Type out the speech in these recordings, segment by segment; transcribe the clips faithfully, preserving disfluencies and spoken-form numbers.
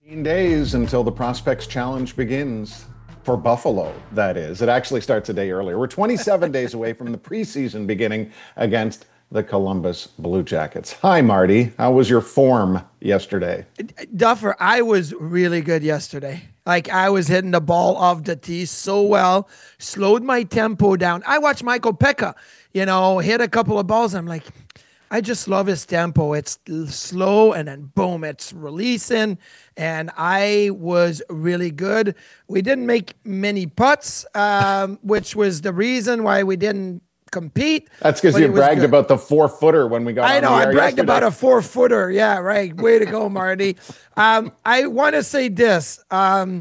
fifteen days until the Prospects Challenge begins for Buffalo, that is. It actually starts a day earlier. We're twenty-seven days away from the preseason beginning against the Columbus Blue Jackets. Hi, Marty. How was your form yesterday? Duffer, I was really good yesterday. Like, I was hitting the ball off the tee so well, slowed my tempo down. I watched Michael Pekka, you know, hit a couple of balls. I'm like, I just love his tempo. It's slow and then boom, it's releasing. And I was really good. We didn't make many putts, um, which was the reason why we didn't compete. That's because you bragged good. about the four footer when we got I on know, the air I bragged yesterday. about a four footer. Yeah, right. Way to go, Marty. um, I want to say this. Um,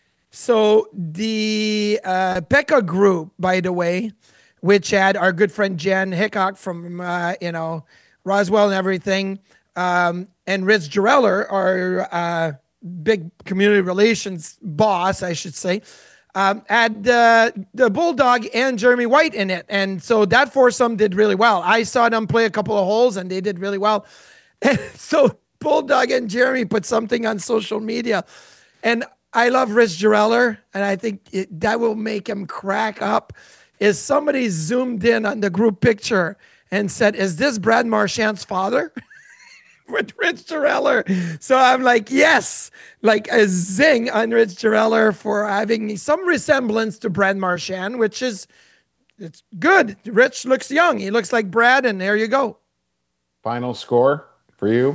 so the uh, Pekka group, by the way, which had our good friend Jen Hickok from, uh, you know, Roswell and everything, um, and Rich Gireller, our uh, big community relations boss, I should say, um, had uh, the Bulldog and Jeremy White in it. And so that foursome did really well. I saw them play a couple of holes, and they did really well. And so Bulldog and Jeremy put something on social media, and I love Rich Gireller, and I think it, that will make him crack up, is somebody zoomed in on the group picture and said, is this Brad Marchand's father? With Rich Gireller. So I'm like, yes, like a zing on Rich Gireller for having some resemblance to Brad Marchand, which is, it's good. Rich looks young. He looks like Brad, and there you go. Final score for you?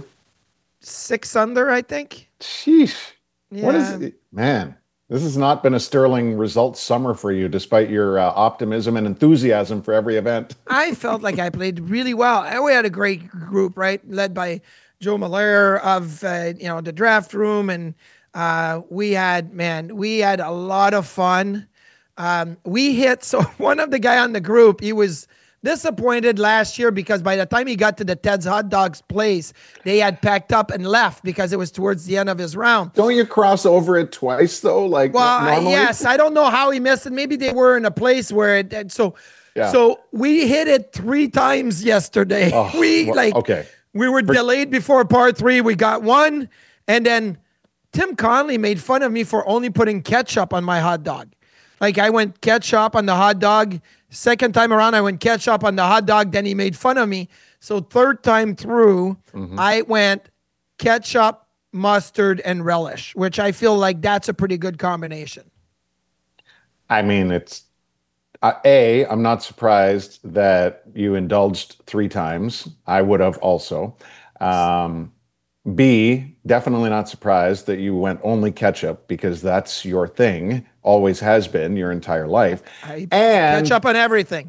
Six under, I think. Sheesh. Yeah. What is it? Man, this has not been a sterling results summer for you, despite your uh, optimism and enthusiasm for every event. I felt like I played really well. And we had a great group, right? Led by Joe Malaire of, uh, you know, the draft room. And uh, we had, man, we had a lot of fun. Um, we hit, so one of the guy on the group, he was disappointed last year because by the time he got to the Ted's Hot Dogs place, they had packed up and left because it was towards the end of his round. Don't you cross over it twice though? Like, well, normally? yes, I don't know how he missed it. Maybe they were in a place where it, so, yeah. So we hit it three times yesterday. Oh, we well, like, okay. We were For- delayed before par three. We got one. And then Tim Conley made fun of me for only putting ketchup on my hot dog. Like, I went ketchup on the hot dog. Second time around, I went ketchup on the hot dog. Then he made fun of me. So third time through, mm-hmm. I went ketchup, mustard, and relish, which I feel like that's a pretty good combination. I mean, it's uh, A, I'm not surprised that you indulged three times. I would have also. Um, B, definitely not surprised that you went only ketchup because that's your thing, always has been your entire life. I and ketchup on everything.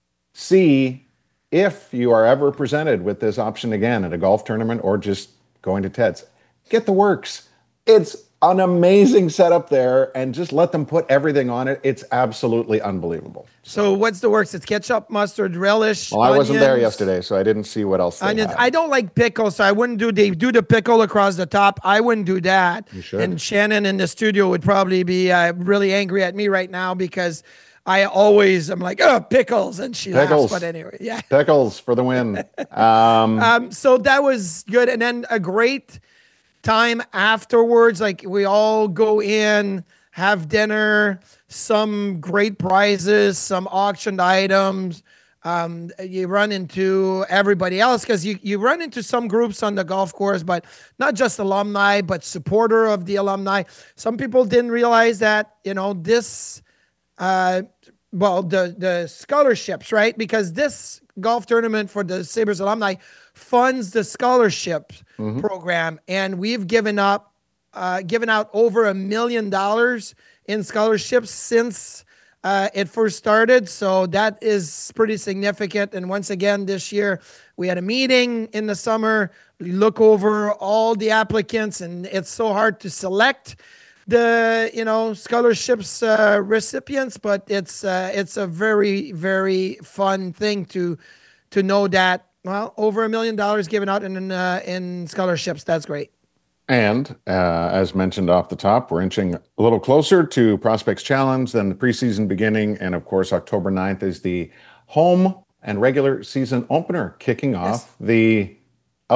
C, if you are ever presented with this option again at a golf tournament or just going to Ted's, get the works. It's an amazing setup there, and just let them put everything on it. It's absolutely unbelievable. So what's the works? It's ketchup, mustard, relish. Well, I onions, wasn't there yesterday, so I didn't see what else they onions. had. I don't like pickles, so I wouldn't do. They do the pickle across the top. I wouldn't do that. You should. And Shannon in the studio would probably be uh, really angry at me right now because I always am like, oh, pickles, and she pickles. laughs. But anyway, yeah, pickles for the win. Um, um, so that was good, and then a great time afterwards. Like, we all go in, have dinner, some great prizes, some auctioned items. Um, you run into everybody else because you, you run into some groups on the golf course, but not just alumni, but supporter of the alumni. Some people didn't realize that, you know, this, uh, well, the, the scholarships, right? Because this golf tournament for the Sabres alumni funds the scholarship mm-hmm. program. And we've given up, uh, given out over a million dollars in scholarships since uh, it first started. So that is pretty significant. And once again, this year we had a meeting in the summer. We look over all the applicants, and it's so hard to select the, you know, scholarships uh, recipients, but it's uh, it's a very, very fun thing to to know that, well, over a million dollars given out in uh, in scholarships. That's great. And uh, as mentioned off the top, we're inching a little closer to Prospects Challenge than the preseason beginning. And of course, October ninth is the home and regular season opener, kicking off yes. the out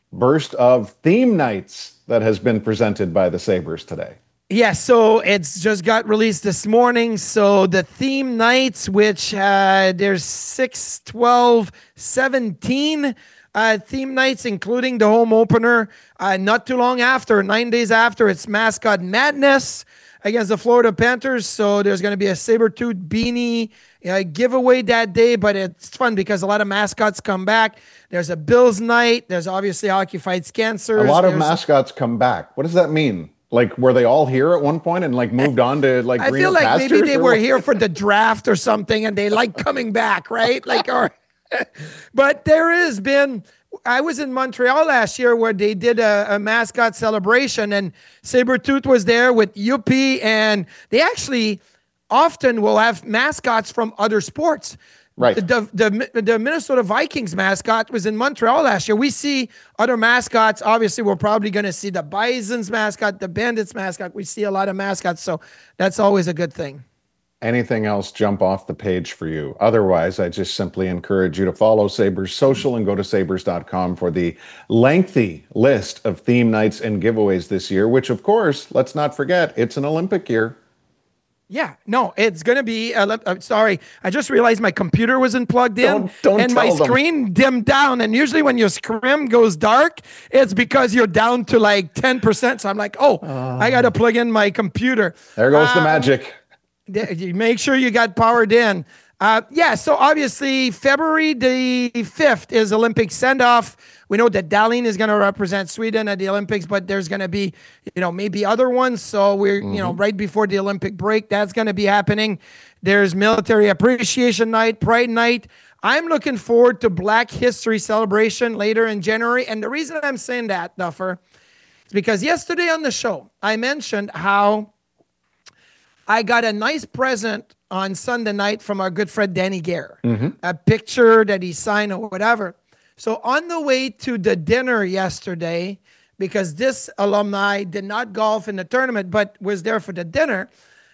burst of theme nights that has been presented by the Sabres today. Yeah, so it's just got released this morning. So the theme nights, which uh, there's six, twelve, seventeen uh, theme nights, including the home opener. Uh, not too long after, nine days after, it's Mascot Madness against the Florida Panthers. So there's going to be a Sabertooth beanie uh, giveaway that day, but it's fun because a lot of mascots come back. There's a Bills night. There's obviously Hockey Fights Cancers. A lot of There's, mascots come back. What does that mean? Like, were they all here at one point and like moved on to like I greener feel like pastures, maybe they or were what? here for the draft or something and they like coming back, right? Like, or, but there has been, I was in Montreal last year where they did a, a mascot celebration and Sabertooth was there with Yuppie, and they actually often will have mascots from other sports. Right. The, the, the Minnesota Vikings mascot was in Montreal last year. We see other mascots. Obviously, we're probably going to see the Bison's mascot, the Bandits mascot. We see a lot of mascots, so that's always a good thing. Anything else jump off the page for you? Otherwise, I just simply encourage you to follow Sabres Social and go to sabres dot com for the lengthy list of theme nights and giveaways this year, which, of course, let's not forget, it's an Olympic year. Yeah, no, it's going to be, uh, uh, sorry, I just realized my computer wasn't plugged in Don't- don't and my tell them. screen dimmed down. And usually when your screen goes dark, it's because you're down to like ten percent. So I'm like, oh, I got to plug in my computer. There goes the Um, magic. th- you make sure you got powered in. Uh, yeah, so obviously February the fifth is Olympic send-off. We know that Dahlin is going to represent Sweden at the Olympics, but there's going to be, you know, maybe other ones. So we're, mm-hmm. you know, right before the Olympic break, that's going to be happening. There's Military Appreciation Night, Pride Night. I'm looking forward to Black History Celebration later in January. And the reason I'm saying that, Duffer, is because yesterday on the show, I mentioned how I got a nice present on Sunday night from our good friend Danny Gare, mm-hmm. a picture that he signed or whatever. So on the way to the dinner yesterday, because this alumni did not golf in the tournament, but was there for the dinner,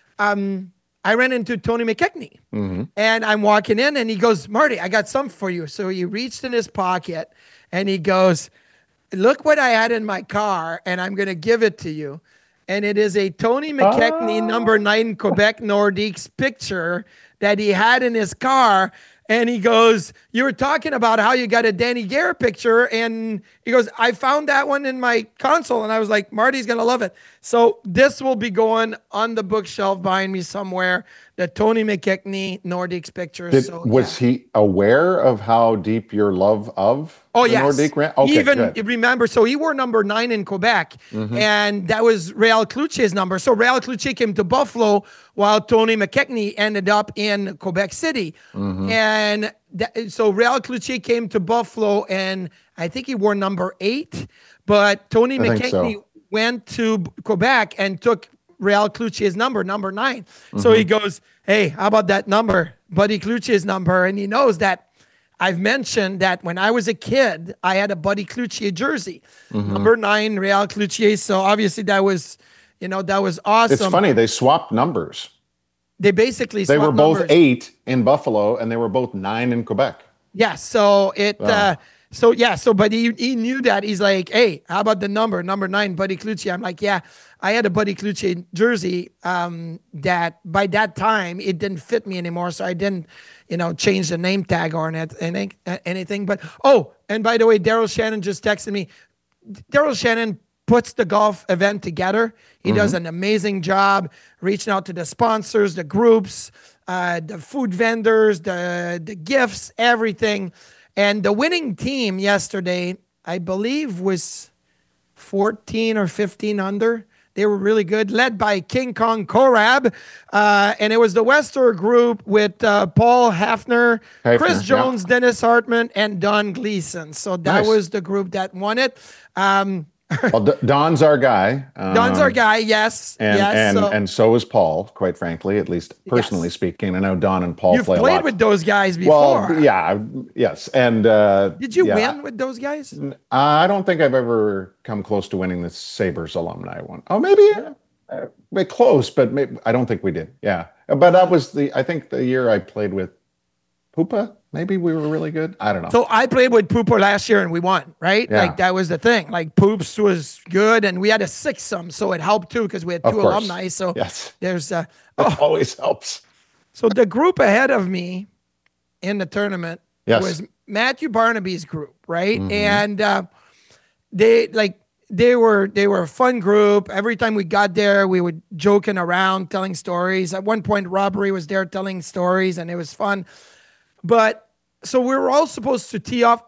um, I ran into Tony McKechnie. Mm-hmm. And I'm walking in and he goes, Marty, I got something for you. So he reached in his pocket and he goes, look what I had in my car and I'm going to give it to you. And it is a Tony McKechnie oh. number nine Quebec Nordiques picture that he had in his car. And he goes, you were talking about how you got a Danny Gare picture. And he goes, I found that one in my console. And I was like, Marty's going to love it. So this will be going on the bookshelf behind me somewhere. The Tony McKechnie Nordiques picture. Did, so, was yeah. he aware of how deep your love of oh, the yes. Nordique ran? Okay, even good. remember, so he wore number nine in Quebec, mm-hmm. and that was Real Cloutier's number. So Real Cloutier came to Buffalo while Tony McKechnie ended up in Quebec City. Mm-hmm. And that, so Real Cloutier came to Buffalo, and I think he wore number eight, but Tony I McKechnie so. went to Quebec and took Real Cloutier's number, number nine. Mm-hmm. So he goes, hey, how about that number? Buddy Cloutier's number. And he knows that I've mentioned that when I was a kid, I had a Buddy Cloutier jersey, mm-hmm. number nine, Real Cloutier. So obviously that was, you know, that was awesome. It's funny. They swapped numbers. They basically They swapped were both numbers. eight in Buffalo and they were both nine in Quebec. Yeah. So it, oh. uh, So, yeah, so, but he, he knew that. He's like, hey, how about the number, number nine, Buddy Cloutier? I'm like, yeah, I had a Buddy Cloutier jersey um, that by that time, it didn't fit me anymore. So I didn't, you know, change the name tag or anything. anything. But, oh, and by the way, Daryl Shannon just texted me. Daryl Shannon puts the golf event together. He mm-hmm. does an amazing job reaching out to the sponsors, the groups, uh, the food vendors, the the gifts, everything. And the winning team yesterday, I believe, was fourteen or fifteen under. They were really good, led by King Kong Korab. Uh, and it was the Wester group with uh, Paul Hafner, Hafner, Chris Jones, yeah. Dennis Hartman, and Don Gleason. So that nice. was the group that won it. Um, well, D- Don's our guy. Um, Don's our guy, yes. And, yes, and, so. and so is Paul, quite frankly, at least personally yes. speaking. I know Don and Paul You've play a lot. You've played with those guys before. Well, yeah, yes. And uh, did you yeah. win with those guys? I don't think I've ever come close to winning the Sabres alumni one. Oh, maybe uh, we're close, but maybe, I don't think we did. Yeah. But that was the, I think the year I played with Pupa. maybe we were really good. I don't know. So I played with Pooper last year and we won, right? Yeah. Like that was the thing. Like Poops was good and we had a six some, so it helped too because we had two alumni. So yes, there's uh, that oh. always helps. So the group ahead of me in the tournament yes. was Matthew Barnaby's group, right? Mm-hmm. And uh, they like they were they were a fun group. Every time we got there, we were joking around, telling stories. At one point, Robbery was there telling stories, and it was fun. But so we were all supposed to tee off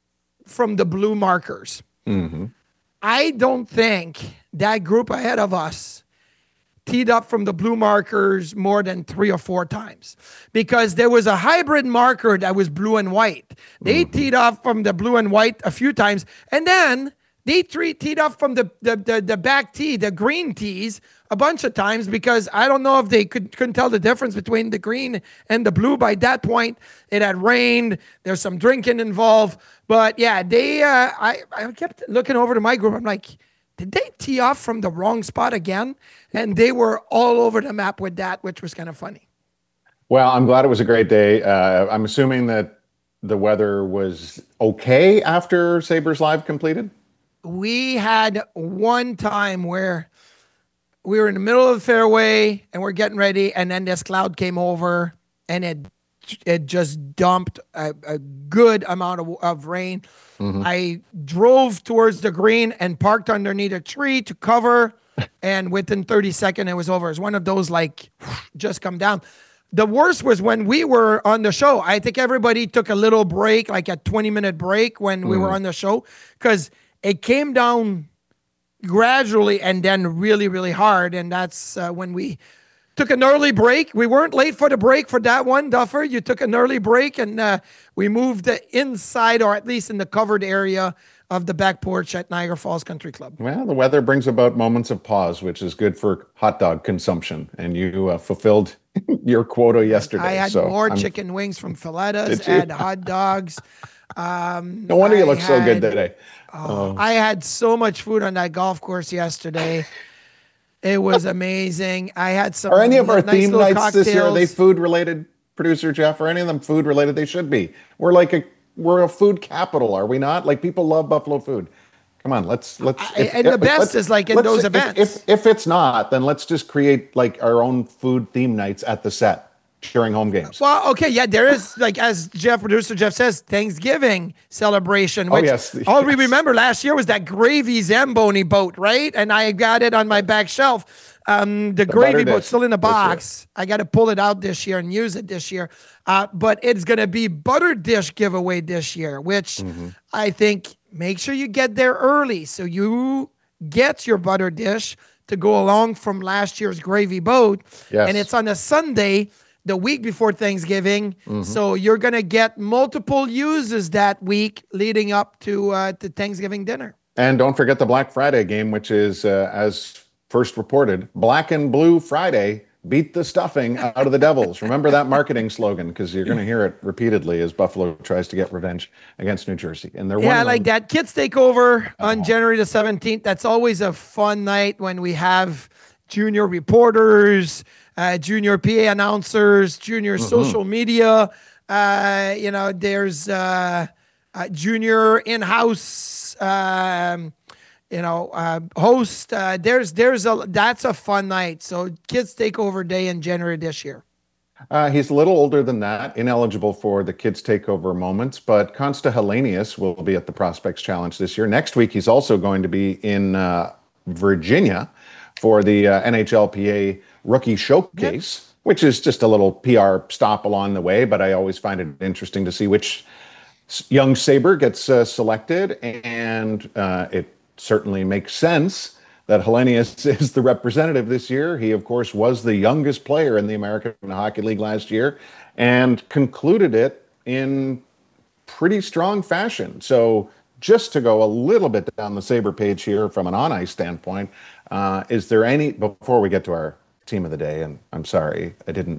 from the blue markers. Mm-hmm. I don't think that group ahead of us teed up from the blue markers more than three or four times because there was a hybrid marker that was blue and white. They mm-hmm. teed off from the blue and white a few times, and then they three teed off from the, the, the, the back tee, the green tees, a bunch of times because I don't know if they could, couldn't tell the difference between the green and the blue. By that point, it had rained. There's some drinking involved. But yeah, they. Uh, I, I kept looking over to my group. I'm like, did they tee off from the wrong spot again? And they were all over the map with that, which was kind of funny. Well, I'm glad it was a great day. Uh, I'm assuming that the weather was okay after Sabres Live completed? We had one time where we were in the middle of the fairway and we're getting ready, and then this cloud came over and it it just dumped a, a good amount of, of rain. Mm-hmm. I drove towards the green and parked underneath a tree to cover, and within thirty seconds, it was over. It was one of those, like, just come down. The worst was when we were on the show. I think everybody took a little break, like a twenty-minute break when mm. we were on the show, because it came down gradually and then really, really hard, and that's uh, when we took an early break. We weren't late for the break for that one, Duffer. You took an early break, and uh, we moved inside, or at least in the covered area of the back porch at Niagara Falls Country Club. Well, the weather brings about moments of pause, which is good for hot dog consumption, and you uh, fulfilled your quota yesterday. I had so more I'm... chicken wings from Filetta's, had hot dogs. Um, no wonder I you look had, so good today. Oh, oh. I had so much food on that golf course yesterday. It was amazing. I had some. Are any of our nice theme nights cocktails. this year, are they food related, producer Jeff? Are any of them food related? They should be. We're like a we're a food capital, are we not? Like, people love Buffalo food. Come on, let's let's. If, and the best is like in those events. If, if if it's not, then let's just create like our own food theme nights at the set during home games. Well, okay, yeah, there is, like, as Jeff, producer Jeff says, Thanksgiving celebration. Which oh, yes. all yes. we remember last year was that gravy Zamboni boat, right? And I got it on my back shelf. Um, the, the gravy boat still in the box. I got to pull it out this year and use it this year. Uh, but it's going to be butter dish giveaway this year, which mm-hmm. I think make sure you get there early so you get your butter dish to go along from last year's gravy boat. Yes. And it's on a Sunday, the week before Thanksgiving. Mm-hmm. So you're going to get multiple uses that week leading up to uh, to Thanksgiving dinner. And don't forget the Black Friday game, which is, uh, as first reported, Black and Blue Friday, beat the stuffing out of the Devils. Remember that marketing slogan, because you're going to hear it repeatedly as Buffalo tries to get revenge against New Jersey. And they're yeah, like that Kids Takeover on January the seventeenth. That's always a fun night when we have junior reporters, uh, junior P A announcers, junior mm-hmm. social media. Uh, you know, there's uh, uh, junior in-house, um, you know, uh, host. Uh, there's there's a that's a fun night. So Kids Takeover Day in January this year. Uh, he's a little older than that, ineligible for the Kids Takeover moments, but Consta Hellenius will be at the Prospects Challenge this year. Next week, he's also going to be in uh, Virginia for the uh, N H L P A Rookie Showcase, yep. which is just a little P R stop along the way, but I always find it interesting to see which young Sabre gets uh, selected, and uh, it certainly makes sense that Hellenius is the representative this year. He, of course, was the youngest player in the American Hockey League last year and concluded it in pretty strong fashion. So just to go a little bit down the Sabre page here from an on-ice standpoint, uh, is there any, before we get to our team of the day, and I'm sorry, I didn't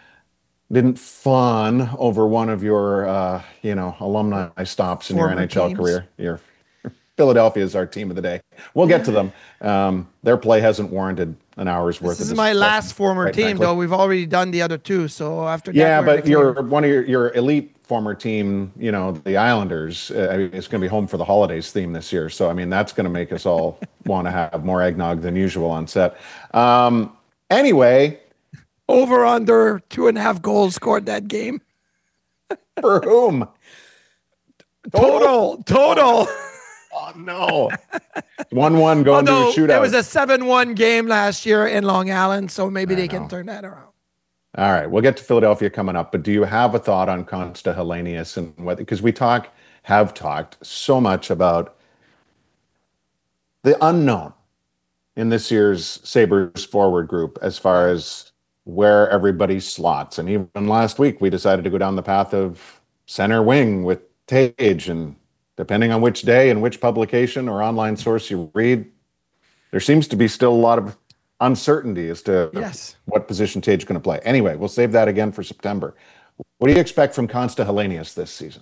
didn't fawn over one of your, uh, you know, alumni stops in Former your N H L teams. Career. Your Philadelphia is our team of the day. We'll get to them. Um, their play hasn't warranted an hour's worth. This of is my last former team, frankly. though. We've already done the other two, so after that, yeah, but you're one of your, your elite former team, you know, the Islanders. Uh, I mean, it's going to be home for the holidays theme this year. So, I mean, that's going to make us all want to have more eggnog than usual on set. Um, anyway, Over under two and a half goals scored that game. for whom? Total, total. Oh, no. one one going Although to a shootout. it was a seven one game last year in Long Island, so maybe I they know. can turn that around. All right, we'll get to Philadelphia coming up, but do you have a thought on Consta Hellenius and whether, because we talk, have talked so much about the unknown in this year's Sabres forward group as far as where everybody slots. And even last week, we decided to go down the path of center wing with Tage. And depending on which day and which publication or online source you read, there seems to be still a lot of uncertainty as to Yes. what position Tage is going to play. Anyway, we'll save that again for September. What do you expect from Consta Hellenius this season?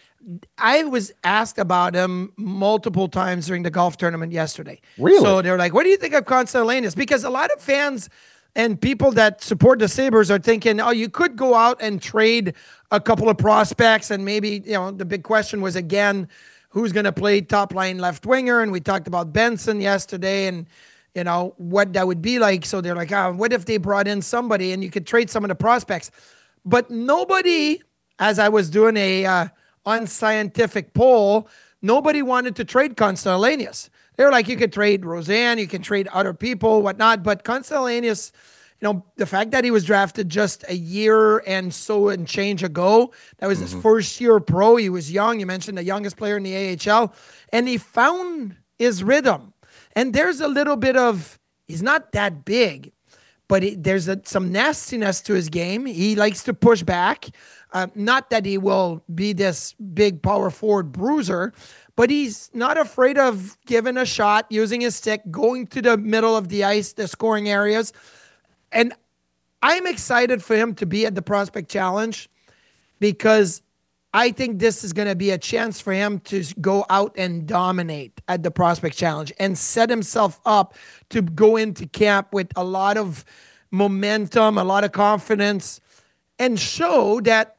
I was asked about him multiple times during the golf tournament yesterday. Really? So they're like, what do you think of Constellaneous? Because a lot of fans and people that support the Sabres are thinking, oh, you could go out and trade a couple of prospects. And maybe, you know, the big question was, again, who's going to play top line left winger? And we talked about Benson yesterday and, you know, what that would be like. So they're like, oh, what if they brought in somebody and you could trade some of the prospects? But nobody, as I was doing a uh, unscientific poll, nobody wanted to trade Constellaneous. They were like, you could trade Roseanne, you can trade other people, whatnot. But Constellaneous, you know, the fact that he was drafted just a year and so and change ago, that was mm-hmm. his first year pro. He was young. You mentioned the youngest player in the A H L. And he found his rhythm. And there's a little bit of, he's not that big, but it, there's a, some nastiness to his game. He likes to push back. Uh, not that he will be this big power forward bruiser, but he's not afraid of giving a shot, using his stick, going to the middle of the ice, the scoring areas. And I'm excited for him to be at the Prospect Challenge because I think this is going to be a chance for him to go out and dominate at the Prospect Challenge and set himself up to go into camp with a lot of momentum, a lot of confidence, and show that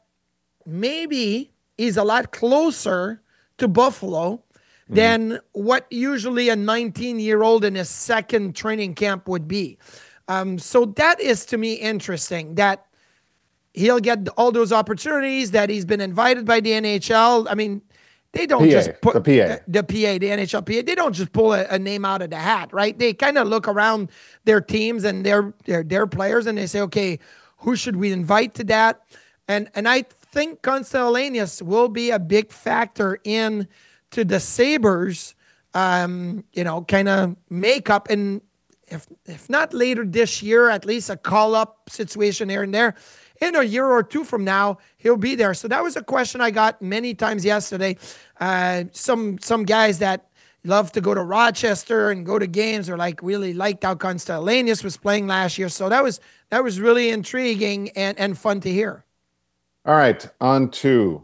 maybe he's a lot closer to Buffalo mm-hmm. than what usually a nineteen-year-old in his second training camp would be. Um, so that is, to me, interesting, that he'll get all those opportunities, that he's been invited by the N H L. I mean, they don't P A, just put the P A, the, the P A, the N H L P A. They don't just pull a, a name out of the hat, right? They kind of look around their teams and their, their their players, and they say, okay, who should we invite to that? And and I think Constellaneous will be a big factor in to the Sabres, um, you know, kind of makeup, and if if not later this year, at least a call up situation here and there. In a year or two from now, he'll be there. So that was a question I got many times yesterday. Uh, some some guys that love to go to Rochester and go to games are like really liked how Constellaneous was playing last year. So that was that was really intriguing and, and fun to hear. All right, on to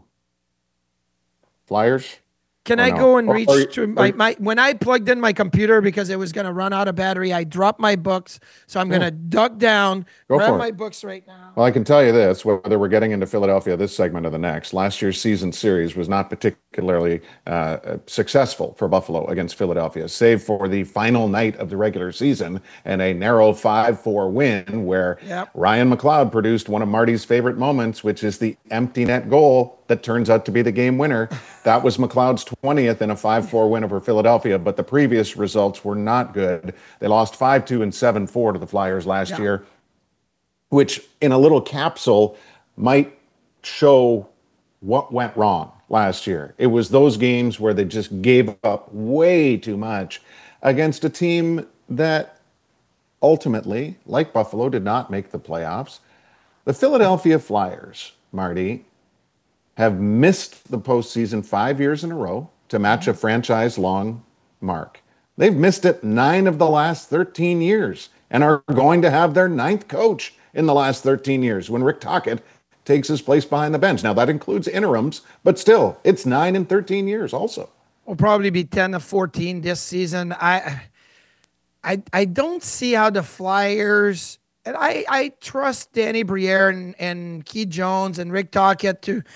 Flyers. Can or I no? go and or, reach or, to my, my, when I plugged in my computer because it was going to run out of battery, I dropped my books. So I'm going to duck down, Go grab for my it. books right now. Well, I can tell you this, whether we're getting into Philadelphia this segment or the next, last year's season series was not particularly uh, successful for Buffalo against Philadelphia, save for the final night of the regular season and a narrow five four win where Yep. Ryan McLeod produced one of Marty's favorite moments, which is the empty net goal that turns out to be the game winner. That was McLeod's twentieth in a five four win over Philadelphia, but the previous results were not good. They lost five two and seven four to the Flyers last Yeah. year, which in a little capsule might show what went wrong last year. It was those games where they just gave up way too much against a team that ultimately, like Buffalo, did not make the playoffs. The Philadelphia Flyers, Marty, have missed the postseason five years in a row to match a franchise-long mark. They've missed it nine of the last thirteen years and are going to have their ninth coach in the last thirteen years when Rick Tocchet takes his place behind the bench. Now, that includes interims, but still, it's nine and thirteen years also. Will probably be ten to fourteen this season. I I I don't see how the Flyers, and I, I trust Danny Briere and, and Keith Jones and Rick Tocchet to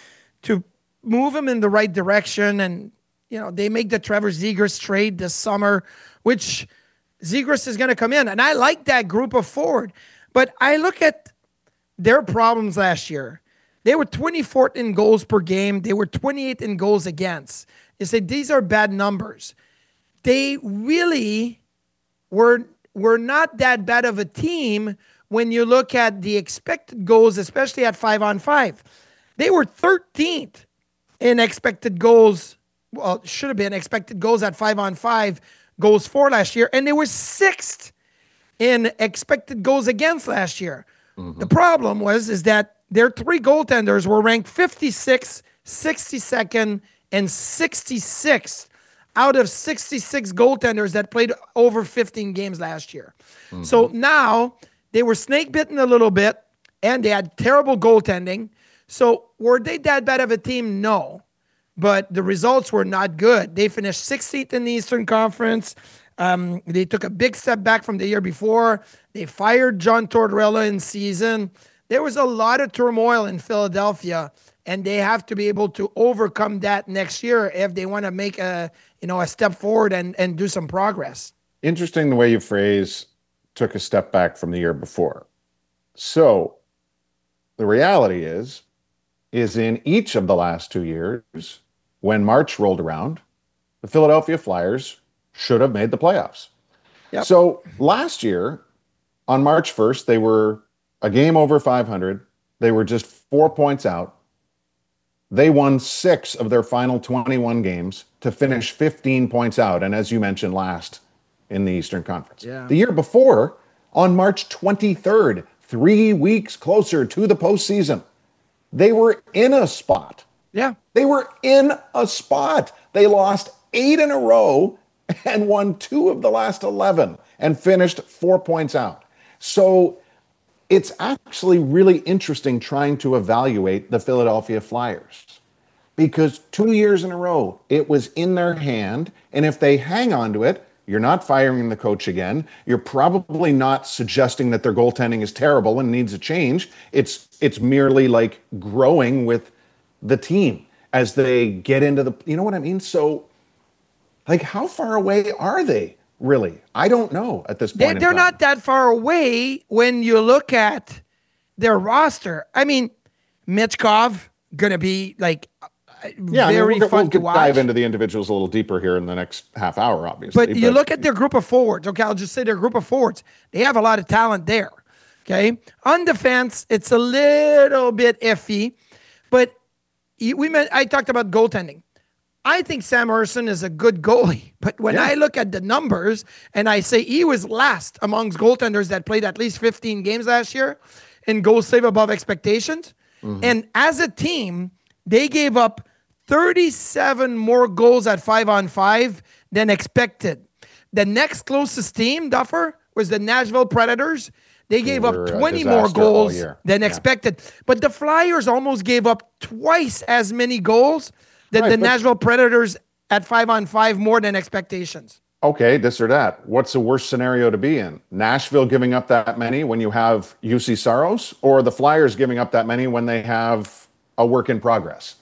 to move him in the right direction. And, you know, they make the Trevor Zegras trade this summer, which Zegras is going to come in. And I like that group of forward. But I look at their problems last year. They were twenty-fourth in goals per game. They were twenty-eighth in goals against. You say these are bad numbers. They really were, were not that bad of a team when you look at the expected goals, especially at five on five. They were thirteenth in expected goals. Well, it should have been expected goals at five on five, goals for last year. And they were sixth in expected goals against last year. Mm-hmm. The problem was, is that their three goaltenders were ranked fifty-sixth, sixty-second, and sixty-sixth out of sixty-six goaltenders that played over fifteen games last year. Mm-hmm. So now they were snake bitten a little bit, and they had terrible goaltending. So were they that bad of a team? No. But the results were not good. They finished sixteenth in the Eastern Conference. Um, they took a big step back from the year before. They fired John Tortorella in season. There was a lot of turmoil in Philadelphia, and they have to be able to overcome that next year if they want to make a, you know, a step forward and, and do some progress. Interesting the way you phrase took a step back from the year before. So the reality is, is in each of the last two years, when March rolled around, the Philadelphia Flyers should have made the playoffs. Yep. So last year, on March first, they were a game over five hundred. They were just four points out. They won six of their final twenty-one games to finish fifteen points out. And as you mentioned, last in the Eastern Conference. Yeah. The year before, on March twenty-third, three weeks closer to the postseason, they were in a spot. Yeah. They were in a spot. They lost eight in a row and won two of the last eleven and finished four points out. So it's actually really interesting trying to evaluate the Philadelphia Flyers, because two years in a row, it was in their hand. And if they hang on to it, you're not firing the coach again. You're probably not suggesting that their goaltending is terrible and needs a change. It's, it's merely like growing with the team as they get into the, you know what I mean? So like, how far away are they? Really? I don't know at this point. They, they're not that far away when you look at their roster. I mean, Michkov going to be like yeah, very I mean, we'll, fun we'll to watch. Dive into the individuals a little deeper here in the next half hour, obviously. But, but you look at their group of forwards. Okay, I'll just say their group of forwards. They have a lot of talent there. Okay, on defense, it's a little bit iffy. But we meant I talked about goaltending. I think Sam Ersson is a good goalie, but when yeah. I look at the numbers and I say he was last amongst goaltenders that played at least fifteen games last year in goals save above expectations, mm-hmm. and as a team, they gave up thirty-seven more goals at five on five than expected. The next closest team, Duffer, was the Nashville Predators. They gave up twenty more goals than yeah. expected, but the Flyers almost gave up twice as many goals than right, the Nashville Predators at five on five more than expectations. Okay, this or that. What's the worst scenario to be in? Nashville giving up that many when you have U C Saros, or the Flyers giving up that many when they have a work in progress?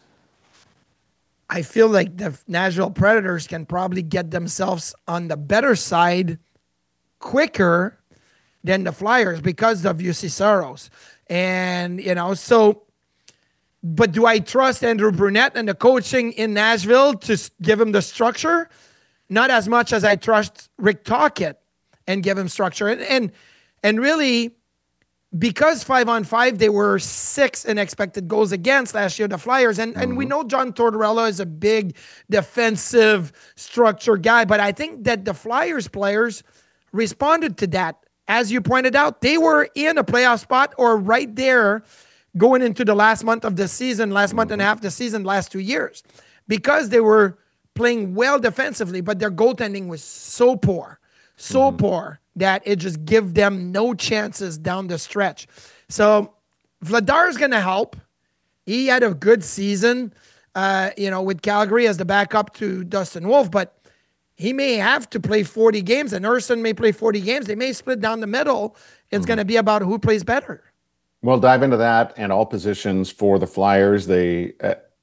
I feel like the Nashville Predators can probably get themselves on the better side quicker than the Flyers because of U C Saros. And, you know, so... But do I trust Andrew Brunette and the coaching in Nashville to give him the structure? Not as much as I trust Rick Tocchet and give him structure. And and, and really, because five on five, they were six in expected goals against last year, the Flyers. And, mm-hmm. and we know John Tortorella is a big defensive structure guy. But I think that the Flyers players responded to that. As you pointed out, they were in a playoff spot or right there going into the last month of the season, last month and a half of the season, last two years, because they were playing well defensively, but their goaltending was so poor, so mm-hmm. poor that it just gave them no chances down the stretch. So Vladar's going to help. He had a good season, uh, you know, with Calgary as the backup to Dustin Wolf, but he may have to play forty games, and Ersson may play forty games. They may split down the middle. It's mm-hmm. going to be about who plays better. We'll dive into that and all positions for the Flyers. They, uh,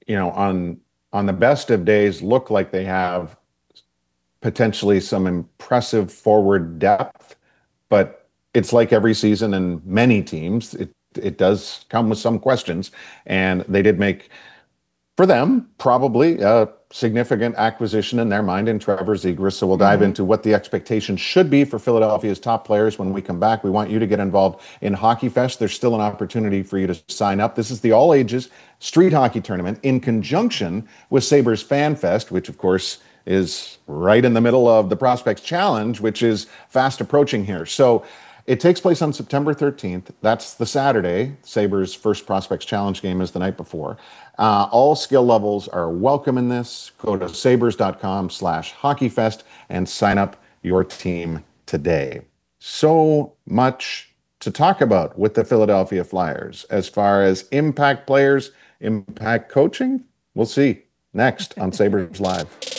you know, on on the best of days, look like they have potentially some impressive forward depth, but it's like every season and many teams, it it does come with some questions, and they did make, for them, probably a significant acquisition in their mind in Trevor Zegras. So we'll dive Mm-hmm. into what the expectations should be for Philadelphia's top players when we come back. We want you to get involved in Hockey Fest. There's still an opportunity for you to sign up. This is the all ages street hockey tournament in conjunction with Sabres Fan Fest, which of course is right in the middle of the Prospects Challenge, which is fast approaching here. So it takes place on September thirteenth. That's the Saturday. Sabres' first Prospects Challenge game is the night before. Uh, all skill levels are welcome in this. Go to sabres.com slash hockeyfest and sign up your team today. So much to talk about with the Philadelphia Flyers as far as impact players, impact coaching. We'll see next on Sabres Live.